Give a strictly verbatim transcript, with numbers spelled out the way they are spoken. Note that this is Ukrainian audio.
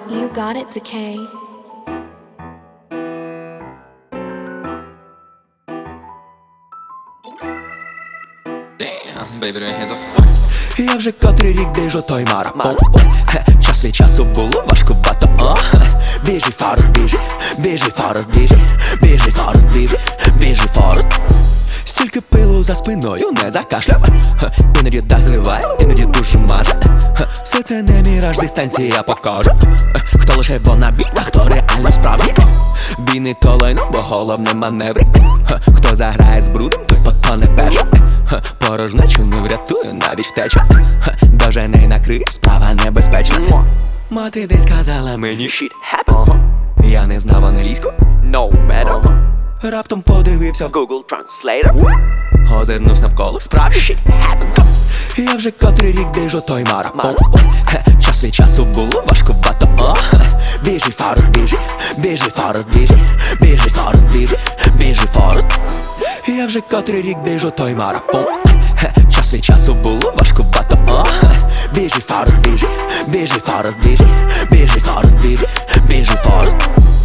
You got it, Decay. Damn, baby, doing hands as fuck. Я вже котрий рік біжу той марафон. Хе, час від часу було важкувато. О, біжи, Форест, біжи, біжи, Форест, біжи, біжи, Форест, біжи, біжи, Форест. Стільки пилу за спиною не закашляв. Хе, іноді дах зриває, іноді душу маже. Хе, все це не міраж, дистанція покаже. Хе, хто лише бо на бік, а хто реально справжній. Війни то лайно, бо головне маневри. Хе, хто заграє з брудом, той потоне перший. Хе, порожнечу не врятує навіть втеча. Хе, Даже не накриє, справа небезпечна. Мати десь казала мені shit happens. Я не знав англійську, no matter. Раптом подивився в Google Translator. Озирнувся навколо, справді shit happens. Я вже котрий рік біжу той марафон. Хе, Час від часу було важкувато. О, біжи, Форест, біжи, біжи, Форест, біжи, біжи, Форест, біжи, біжи, Форест. Я вже котрий рік біжу той марафон. Хе, Час від часу було важкувато. О, біжи, Форест, біжи, біжи, Форест, біжи, біжи, Форест, біжи, біжи, Форест.